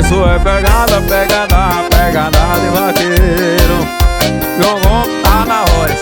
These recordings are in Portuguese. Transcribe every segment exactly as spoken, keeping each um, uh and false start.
Isso é pegada, pegada, pegada de vaqueiro. Jogou, tá na voz.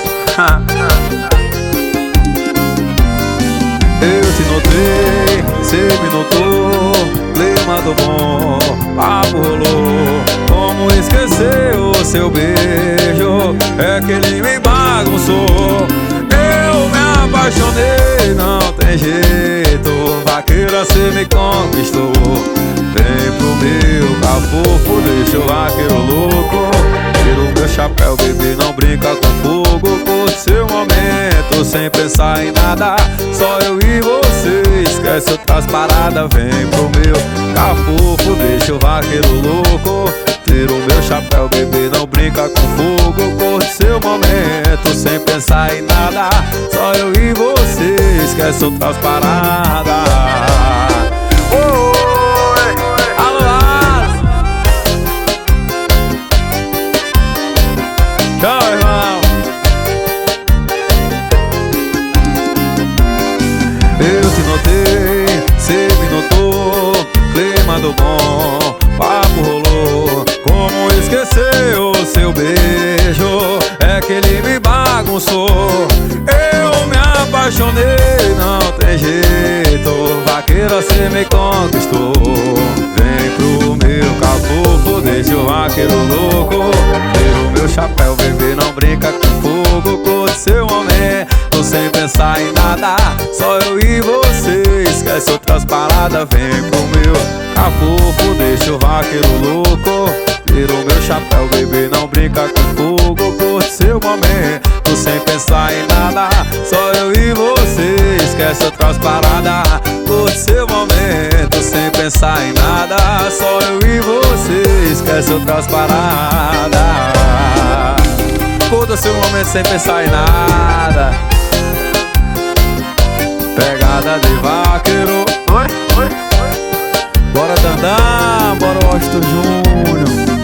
Eu te notei, cê me notou, clima do bom, papo rolou. Como esquecer o seu beijo, é que ele me bagunçou. Eu me apaixonei, não tem jeito, vaqueira cê me conquistou. Vem pro meu cafofo, deixa o vaqueiro louco. Tira o meu chapéu, bebê, não brinca com fogo. Curte seu momento, sem pensar em nada, só eu e você, esquece outras paradas. Vem pro meu cafofo, deixa o vaqueiro louco. Tira o meu chapéu, bebê, não brinca com fogo. Curte seu momento, sem pensar em nada, só eu e você, esquece outras paradas. Tchau, irmão. Eu te notei, cê me notou, clima do bom, papo rolou. Como esquecer o seu beijo, é que ele me bagunçou. Eu me apaixonei, não tem jeito, vaqueira cê me conquistou. Vem pro meu cafofo, deixa o vaqueiro louco. Tira o meu chapéu, bebê, não brinca com fogo. Curte seu momento, sem pensar em nada, só eu e você, esquece outras paradas. Vem pro meu cafofo, deixa o vaqueiro louco. Tira o meu chapéu, bebê, não brinca com fogo. Curte seu momento, sem pensar em nada, só eu e você, esquece outras paradas. Curte seu momento, sem pensar em nada, só eu e você, esquece outras paradas. Curta seu momento, sem pensar em nada. Pegada de vaqueiro. Oi, oi, oi. Bora Dandão, bora Washington Júnior.